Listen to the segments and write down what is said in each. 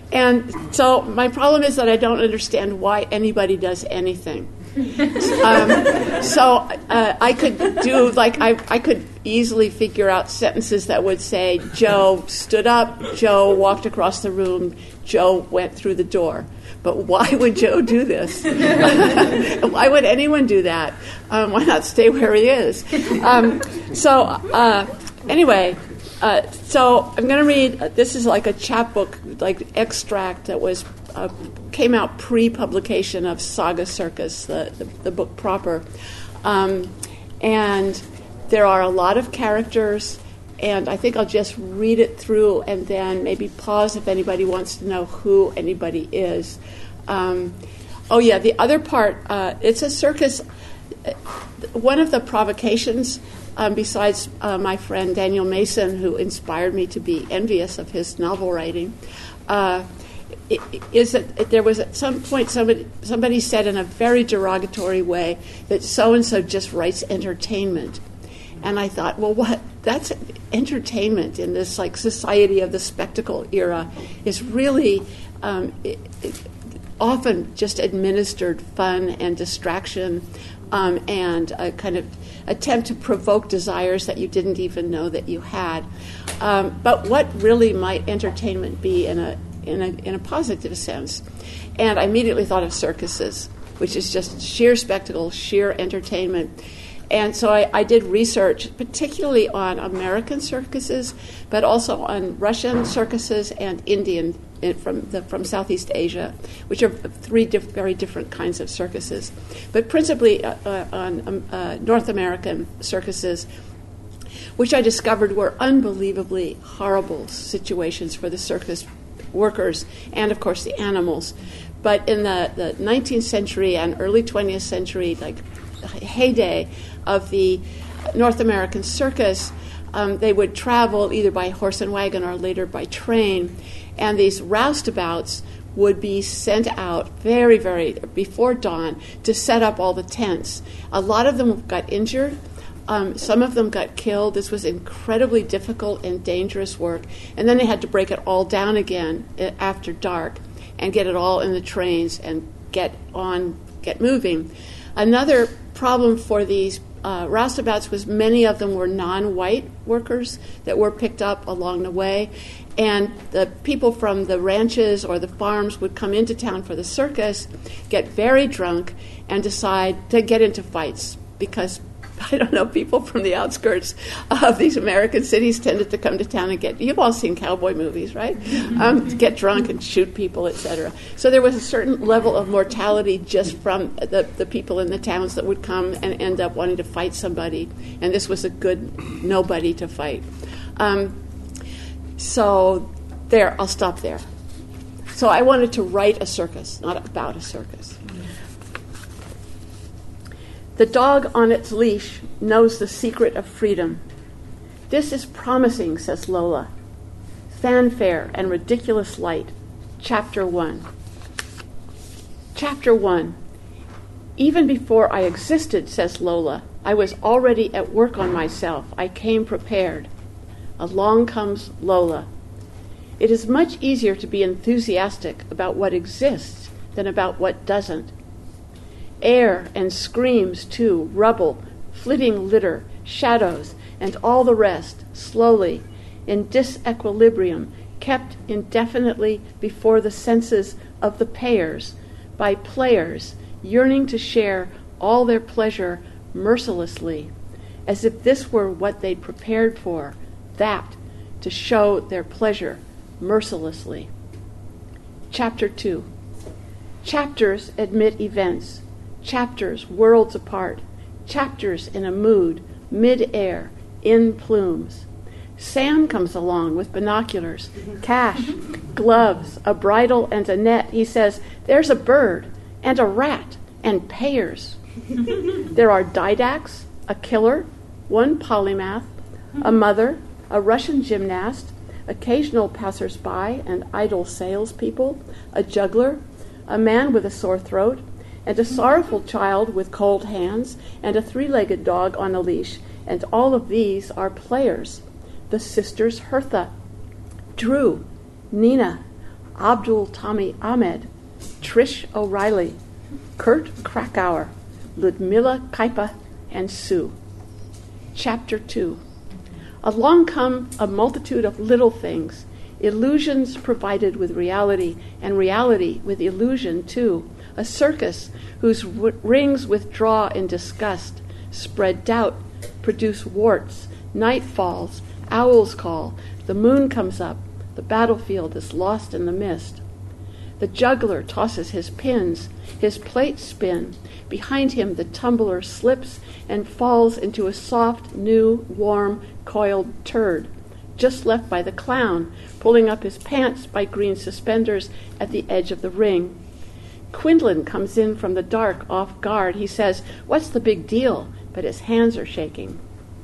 And so my problem is that I don't understand why anybody does anything. So I could do, I could easily figure out sentences that would say, Joe stood up, Joe walked across the room, Joe went through the door. But why would Joe do this? Why would anyone do that? Why not stay where he is? Anyway, so I'm going to read, this is like a chapbook, like extract that was came out pre-publication of Saga Circus, the book proper. And there are a lot of characters, and I think I'll just read it through and then maybe pause if anybody wants to know who anybody is. The other part, it's a circus. One of the provocations, besides my friend Daniel Mason, who inspired me to be envious of his novel writing, is that there was at some point somebody said in a very derogatory way that so-and-so just writes entertainment. And I thought, well, what? That's entertainment in this society of the spectacle era is really often just administered fun and distraction and a kind of attempt to provoke desires that you didn't even know that you had. But what really might entertainment be in a positive sense? And I immediately thought of circuses, which is just sheer spectacle, sheer entertainment. And so I did research, particularly on American circuses, but also on Russian circuses and Indian from Southeast Asia, which are three very different kinds of circuses. But principally on North American circuses, which I discovered were unbelievably horrible situations for the circus workers and, of course, the animals. But in the 19th century and early 20th century, heyday of the North American circus, they would travel either by horse and wagon or later by train, and these roustabouts would be sent out very, very before dawn to set up all the tents. A lot of them got injured. Some of them got killed. This was incredibly difficult and dangerous work. And then they had to break it all down again after dark and get it all in the trains and get moving. Another problem for these roustabouts was many of them were non-white workers that were picked up along the way. And the people from the ranches or the farms would come into town for the circus, get very drunk, and decide to get into fights because, I don't know, people from the outskirts of these American cities tended to come to town and you've all seen cowboy movies, right? Get drunk and shoot people, etc. So there was a certain level of mortality just from the people in the towns that would come and end up wanting to fight somebody. And this was a good nobody to fight. So there, I'll stop there. So I wanted to write a circus, not about a circus. The dog on its leash knows the secret of freedom. This is promising, says Lola. Fanfare and ridiculous light. Chapter 1. Chapter 1. Even before I existed, says Lola, I was already at work on myself. I came prepared. Along comes Lola. It is much easier to be enthusiastic about what exists than about what doesn't. Air and screams, too, rubble, flitting litter, shadows, and all the rest, slowly, in disequilibrium, kept indefinitely before the senses of the payers, by players yearning to share all their pleasure mercilessly, as if this were what they'd prepared for, that, to show their pleasure mercilessly. Chapter 2. Chapters admit events. Chapters worlds apart, chapters in a mood, mid-air, in plumes. Sam comes along with binoculars, cash, gloves, a bridle, and a net. He says, there's a bird, and a rat, and payers. There are didacts, a killer, one polymath, a mother, a Russian gymnast, occasional passers-by and idle salespeople, a juggler, a man with a sore throat, and a sorrowful child with cold hands, and a three-legged dog on a leash, and all of these are players. The sisters Hertha, Drew, Nina, Abdul Tommy Ahmed, Trish O'Reilly, Kurt Krakauer, Ludmilla Kaipa, and Sue. Chapter 2. Along come a multitude of little things, illusions provided with reality, and reality with illusion too, a circus whose rings withdraw in disgust, spread doubt, produce warts, night falls, owls call, the moon comes up, the battlefield is lost in the mist. The juggler tosses his pins, his plates spin. Behind him the tumbler slips and falls into a soft, new, warm, coiled turd, just left by the clown, pulling up his pants by green suspenders at the edge of the ring. Quinlan comes in from the dark, off guard. He says, "What's the big deal?" But his hands are shaking.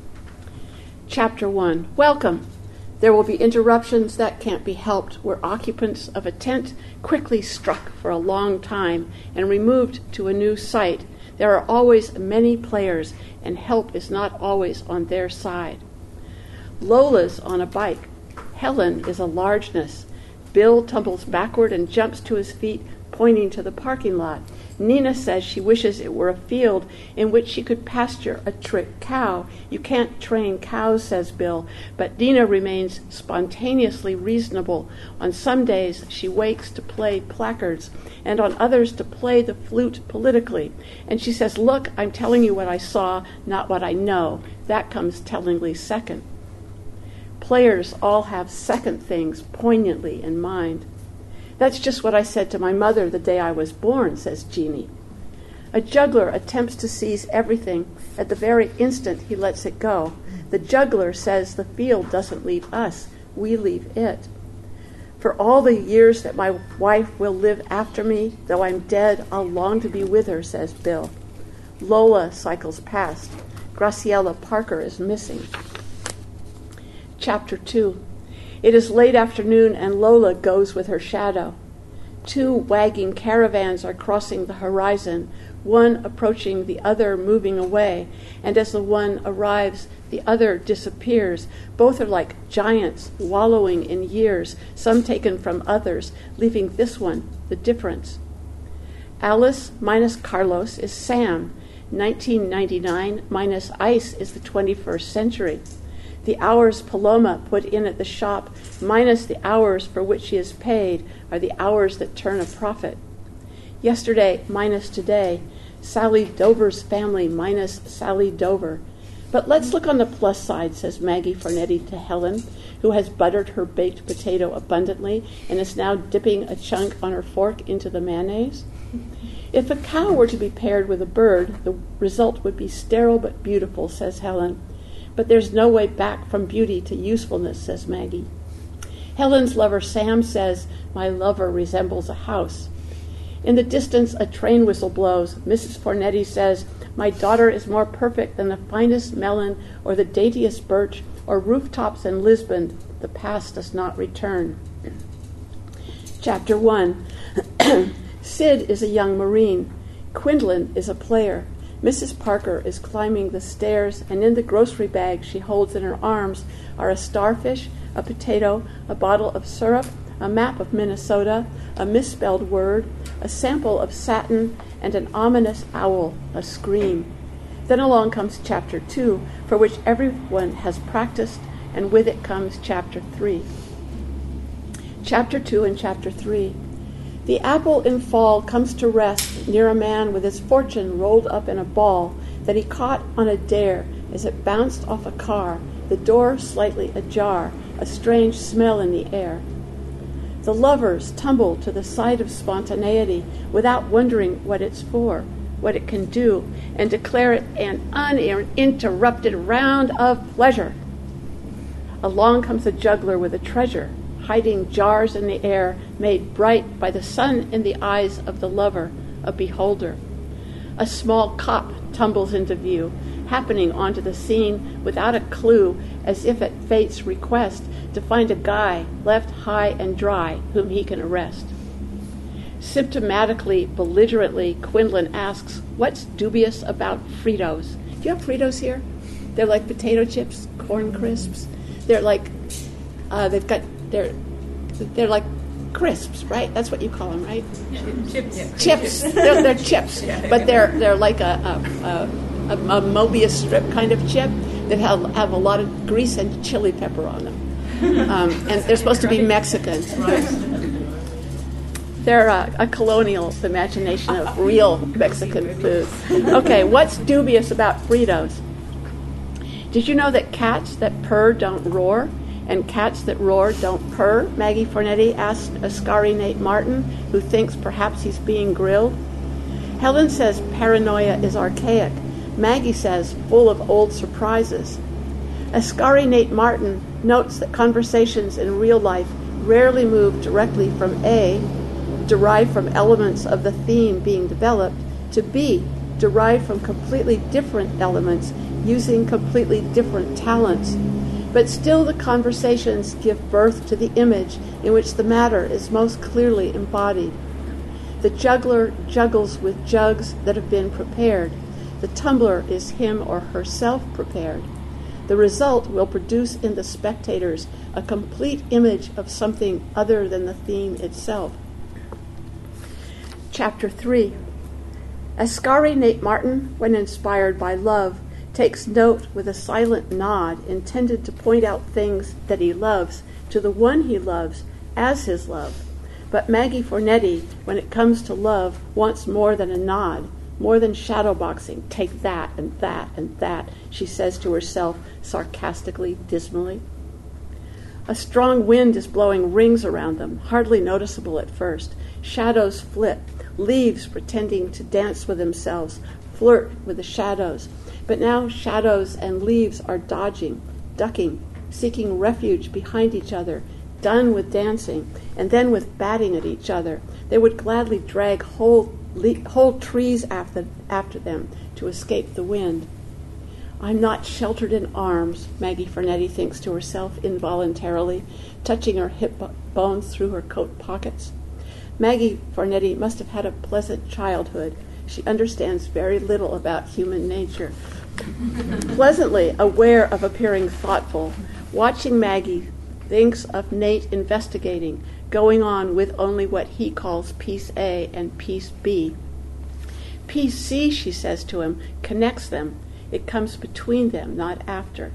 Chapter 1. Welcome. There will be interruptions that can't be helped. We're occupants of a tent quickly struck for a long time and removed to a new site. There are always many players, and help is not always on their side. Lola's on a bike. Helen is a largeness. Bill tumbles backward and jumps to his feet, pointing to the parking lot. Nina says she wishes it were a field in which she could pasture a trick cow. You can't train cows, says Bill, but Nina remains spontaneously reasonable. On some days she wakes to play placards, and on others to play the flute politically. And she says, "Look, I'm telling you what I saw, not what I know." That comes tellingly second. Players all have second things poignantly in mind. "That's just what I said to my mother the day I was born," says Jeannie. A juggler attempts to seize everything. At the very instant he lets it go. The juggler says the field doesn't leave us, we leave it. "For all the years that my wife will live after me, though I'm dead, I'll long to be with her," says Bill. Lola cycles past. Graciela Parker is missing. Chapter 2. It is late afternoon, and Lola goes with her shadow. Two wagging caravans are crossing the horizon, one approaching, the other moving away, and as the one arrives, the other disappears. Both are like giants wallowing in years, some taken from others, leaving this one the difference. Alice minus Carlos is Sam. 1999 minus Ice is the 21st century. The hours Paloma put in at the shop, minus the hours for which she is paid, are the hours that turn a profit. Yesterday minus today, Sally Dover's family minus Sally Dover. "But let's look on the plus side," says Maggie Fornetti to Helen, who has buttered her baked potato abundantly and is now dipping a chunk on her fork into the mayonnaise. "If a cow were to be paired with a bird, the result would be sterile but beautiful," says Helen. "But there's no way back from beauty to usefulness," says Maggie. Helen's lover Sam says, "My lover resembles a house." In the distance, a train whistle blows. Mrs. Fornetti says, "My daughter is more perfect than the finest melon or the daintiest birch or rooftops in Lisbon. The past does not return." Chapter 1. Sid is a young Marine. Quinlan is a player. Mrs. Parker is climbing the stairs, and in the grocery bag she holds in her arms are a starfish, a potato, a bottle of syrup, a map of Minnesota, a misspelled word, a sample of satin, and an ominous owl, a scream. Then along comes Chapter 2, for which everyone has practiced, and with it comes Chapter 3. Chapter 2 and Chapter 3. The apple in fall comes to rest near a man with his fortune rolled up in a ball that he caught on a dare as it bounced off a car, the door slightly ajar, a strange smell in the air. The lovers tumble to the side of spontaneity without wondering what it's for, what it can do, and declare it an uninterrupted round of pleasure. Along comes a juggler with a treasure, hiding jars in the air, made bright by the sun in the eyes of the lover, a beholder. A small cop tumbles into view, happening onto the scene without a clue, as if at fate's request, to find a guy left high and dry whom he can arrest. Symptomatically, belligerently, Quinlan asks, "What's dubious about Fritos?" Do you have Fritos here? They're like potato chips, corn crisps. They're like, they're like crisps, right? That's what you call them, right? Chips. Chips. They're chips, but they're like a Mobius strip kind of chip that have a lot of grease and chili pepper on them, and they're supposed to be Mexican. They're a colonial imagination of real Mexican food. Okay, what's dubious about Fritos? Did you know that cats that purr don't roar, and cats that roar don't purr? Maggie Fornetti asked Ascari Nate Martin, who thinks perhaps he's being grilled. Helen says paranoia is archaic. Maggie says full of old surprises. Ascari Nate Martin notes that conversations in real life rarely move directly from A, derived from elements of the theme being developed, to B, derived from completely different elements using completely different talents. But still the conversations give birth to the image in which the matter is most clearly embodied. The juggler juggles with jugs that have been prepared. The tumbler is him or herself prepared. The result will produce in the spectators a complete image of something other than the theme itself. Chapter 3. Ascari Nate Martin, when inspired by love, takes note with a silent nod intended to point out things that he loves to the one he loves as his love. But Maggie Fornetti, when it comes to love, wants more than a nod, more than shadowboxing. Take that and that and that, she says to herself sarcastically, dismally. A strong wind is blowing rings around them, hardly noticeable at first. Shadows flit, leaves pretending to dance with themselves, flirt with the shadows. But now shadows and leaves are dodging, ducking, seeking refuge behind each other, done with dancing, and then with batting at each other. They would gladly drag whole trees after them to escape the wind. I'm not sheltered in arms, Maggie Fornetti thinks to herself involuntarily, touching her hip bones through her coat pockets. Maggie Fornetti must have had a pleasant childhood. She understands very little about human nature. Pleasantly aware of appearing thoughtful, watching Maggie thinks of Nate investigating, going on with only what he calls piece A and piece B. Piece C, she says to him, connects them. It comes between them, not after.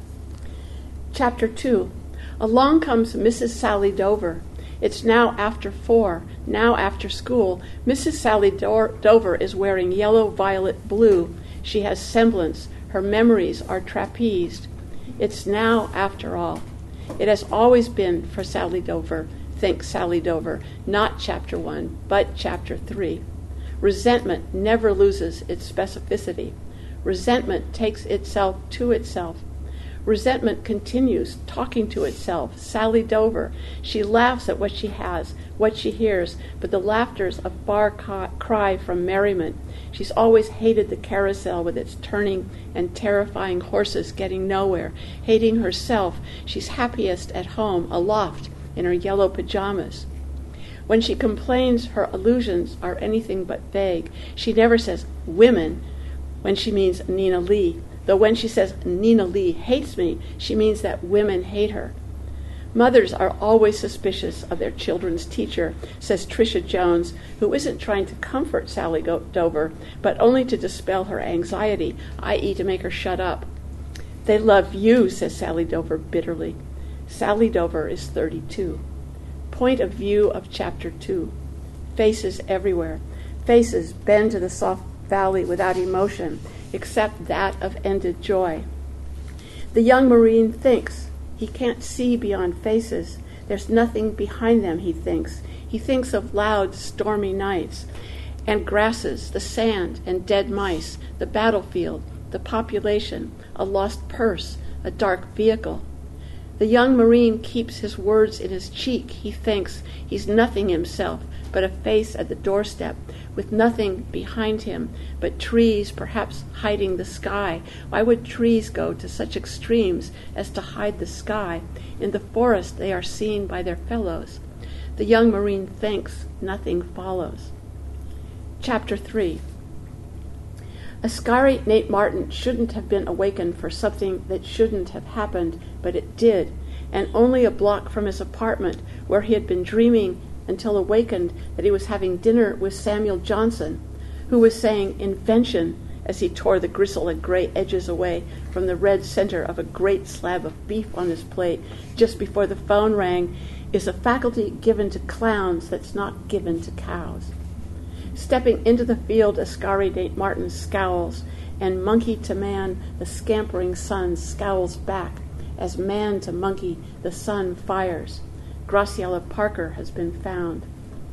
Chapter 2. Along comes Mrs. Sally Dover. It's now after 4, now after school. Mrs. Sally Dover is wearing yellow, violet, blue. She has semblance. Her memories are trapezed. It's now after all. It has always been for Sally Dover, thinks Sally Dover, not Chapter 1, but Chapter 3. Resentment never loses its specificity. Resentment takes itself to itself. Resentment continues, talking to itself. Sally Dover. She laughs at what she has, what she hears, but the laughter's a far cry from merriment. She's always hated the carousel with its turning and terrifying horses getting nowhere. Hating herself, she's happiest at home, aloft, in her yellow pajamas. When she complains, her allusions are anything but vague. She never says, women, when she means Nina Lee. Though when she says Nina Lee hates me, she means that women hate her. Mothers are always suspicious of their children's teacher, says Tricia Jones, who isn't trying to comfort Sally Dover, but only to dispel her anxiety, i.e. to make her shut up. They love you, says Sally Dover bitterly. Sally Dover is 32. Point of view of Chapter 2. Faces everywhere. Faces bend to the soft valley without emotion, except that of ended joy. The young Marine thinks. He can't see beyond faces. There's nothing behind them, he thinks. He thinks of loud, stormy nights, and grasses, the sand, and dead mice, the battlefield, the population, a lost purse, a dark vehicle. The young Marine keeps his words in his cheek. He thinks he's nothing himself, but a face at the doorstep, with nothing behind him but trees perhaps hiding the sky. Why would trees go to such extremes as to hide the sky? In the forest they are seen by their fellows. The young Marine thinks, nothing follows. Chapter 3. Ascari Nate Martin shouldn't have been awakened for something that shouldn't have happened, but it did, and only a block from his apartment, where he had been dreaming until awakened that he was having dinner with Samuel Johnson, who was saying invention as he tore the gristle and gray edges away from the red center of a great slab of beef on his plate just before the phone rang, is a faculty given to clowns that's not given to cows. Stepping into the field, Ascari Nate Martin scowls, and monkey to man, the scampering sun scowls back. As man to monkey, the sun fires. Graciela Parker has been found.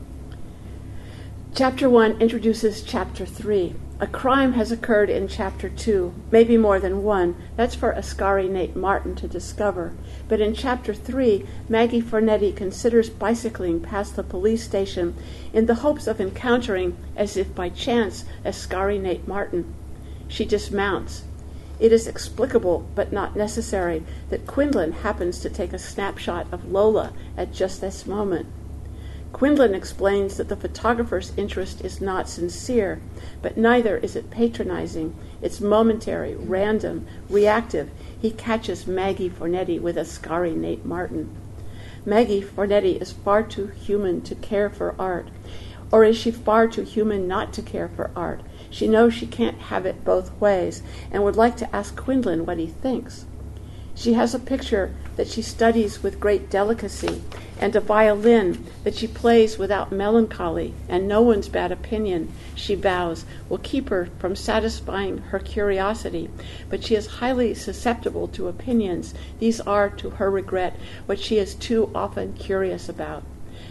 Chapter 1 introduces Chapter 3. A crime has occurred in Chapter 2, maybe more than one. That's for Ascari Nate Martin to discover. But in Chapter 3, Maggie Fornetti considers bicycling past the police station in the hopes of encountering, as if by chance, Ascari Nate Martin. She dismounts. It is explicable, but not necessary, that Quinlan happens to take a snapshot of Lola at just this moment. Quinlan explains that the photographer's interest is not sincere, but neither is it patronizing. It's momentary, random, reactive. He catches Maggie Fornetti with Ascari Nate Martin. Maggie Fornetti is far too human to care for art. Or is she far too human not to care for art? She knows she can't have it both ways and would like to ask Quinlan what he thinks. She has a picture that she studies with great delicacy and a violin that she plays without melancholy, and no one's bad opinion, she vows, will keep her from satisfying her curiosity. But she is highly susceptible to opinions. These are, to her regret, what she is too often curious about.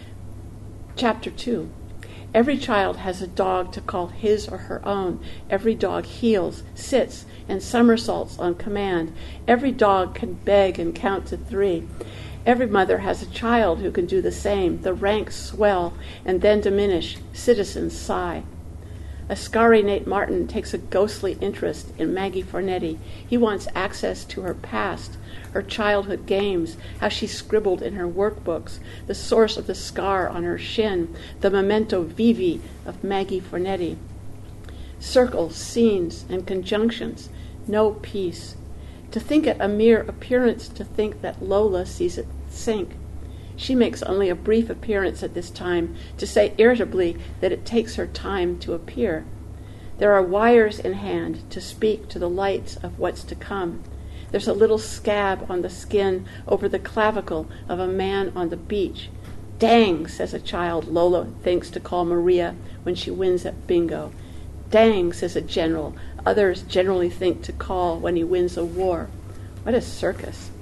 Chapter 2. Every child has a dog to call his or her own. Every dog heels, sits, and somersaults on command. Every dog can beg and count to 3. Every mother has a child who can do the same. The ranks swell and then diminish. Citizens sigh. Ascari Nate Martin takes a ghostly interest in Maggie Fornetti. He wants access to her past, her childhood games, how she scribbled in her workbooks, the source of the scar on her shin, the memento vivi of Maggie Fornetti. Circles, scenes, and conjunctions, no peace. To think it a mere appearance, to think that Lola sees it sink. She makes only a brief appearance at this time, to say irritably that it takes her time to appear. There are wires in hand to speak to the lights of what's to come. There's a little scab on the skin over the clavicle of a man on the beach. Dang, says a child Lola thinks to call Maria when she wins at bingo. Dang, says a general others generally think to call when he wins a war. What a circus.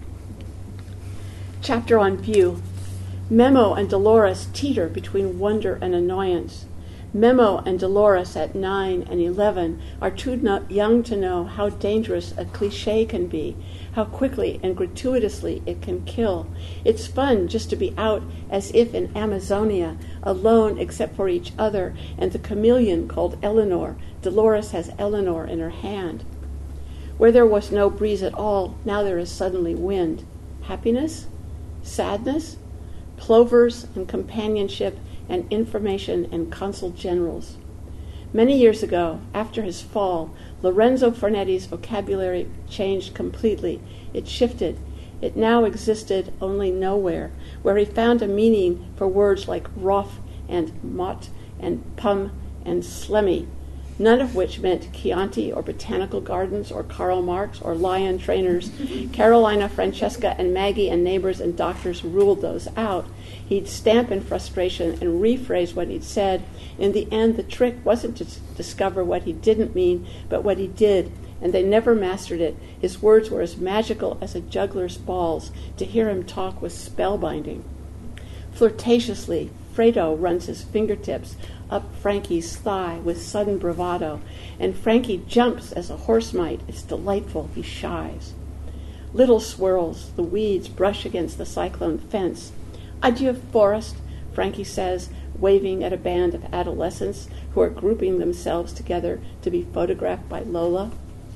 Chapter on view. Memo and Dolores teeter between wonder and annoyance. Memo and Dolores at 9 and 11 are too young to know how dangerous a cliché can be, how quickly and gratuitously it can kill. It's fun just to be out as if in Amazonia, alone except for each other and the chameleon called Eleanor. Dolores has Eleanor in her hand. Where there was no breeze at all, now there is suddenly wind. Happiness? Sadness? Plovers and companionship and information and consul generals. Many years ago, after his fall, Lorenzo Fornetti's vocabulary changed completely. It shifted. It now existed only nowhere, where he found a meaning for words like rough and mott and pum and slemmy, none of which meant Chianti or botanical gardens or Karl Marx or lion trainers. Carolina, Francesca, and Maggie and neighbors and doctors ruled those out. He'd stamp in frustration and rephrase what he'd said. In the end, the trick wasn't to discover what he didn't mean, but what he did, and they never mastered it. His words were as magical as a juggler's balls. To hear him talk was spellbinding. Flirtatiously, Fredo runs his fingertips up Frankie's thigh with sudden bravado, and Frankie jumps as a horse might. It's delightful. He shies. Little swirls, the weeds brush against the cyclone fence. Adieu, forest, Frankie says, waving at a band of adolescents who are grouping themselves together to be photographed by Lola.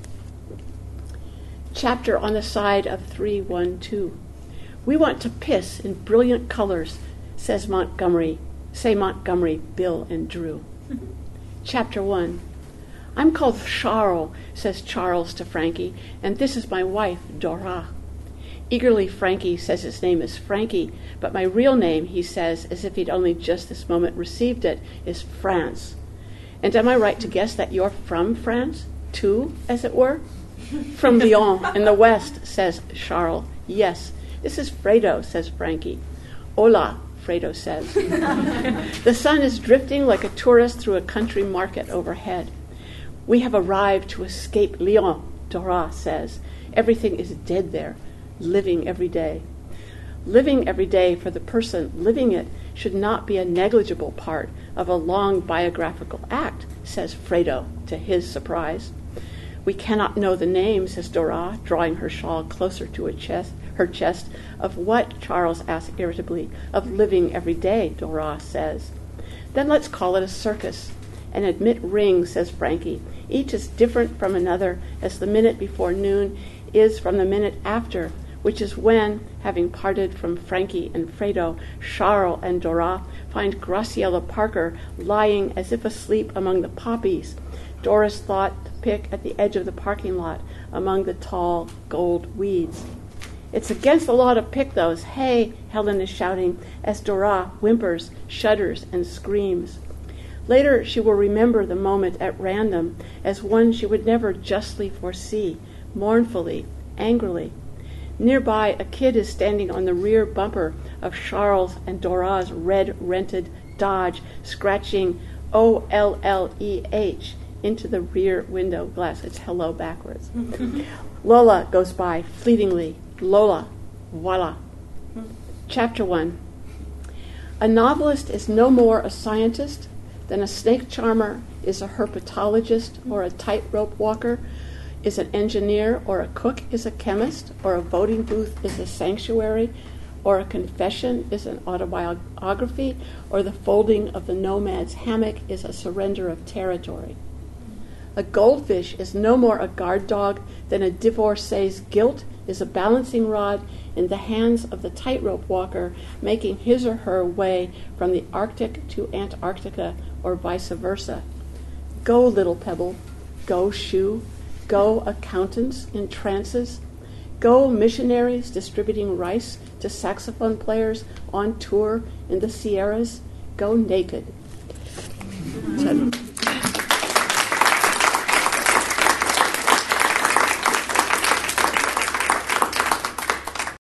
Chapter on the side of 312. We want to piss in brilliant colors, say Montgomery, Bill, and Drew. Chapter 1. I'm called Charles, says Charles to Frankie, and this is my wife, Dora. Eagerly, Frankie says his name is Frankie, but my real name, he says, as if he'd only just this moment received it, is France. And am I right to guess that you're from France, too, as it were? From Lyon, in the west, says Charles. Yes, this is Fredo, says Frankie. Hola, Fredo says. The sun is drifting like a tourist through a country market overhead. We have arrived to escape Lyon, Dora says. Everything is dead there, living every day. Living every day for the person living it should not be a negligible part of a long biographical act, says Fredo, to his surprise. We cannot know the name, says Dora, drawing her shawl closer to her chest. Of what? Charles asks irritably. Of living every day, Dora says. Then let's call it a circus. And admit rings, says Frankie. Each is different from another, as the minute before noon is from the minute after, which is when, having parted from Frankie and Fredo, Charles and Dora find Graciela Parker lying as if asleep among the poppies. Dora's thought to pick at the edge of the parking lot among the tall gold weeds. It's against the law to pick those. Hey, Helen is shouting as Dora whimpers, shudders, and screams. Later she will remember the moment at random as one she would never justly foresee, mournfully, angrily. Nearby, a kid is standing on the rear bumper of Charles and Dora's red-rented Dodge, scratching OLLEH into the rear window glass. It's hello backwards. Lola goes by fleetingly. Lola, voila. Chapter 1. A novelist is no more a scientist than a snake charmer is a herpetologist or a tightrope walker is an engineer, or a cook is a chemist, or a voting booth is a sanctuary, or a confession is an autobiography, or the folding of the nomad's hammock is a surrender of territory. A goldfish is no more a guard dog than a divorcee's guilt is a balancing rod in the hands of the tightrope walker making his or her way from the Arctic to Antarctica or vice versa. Go, little pebble. Go, shoe. Go, accountants in trances. Go, missionaries distributing rice to saxophone players on tour in the Sierras. Go naked.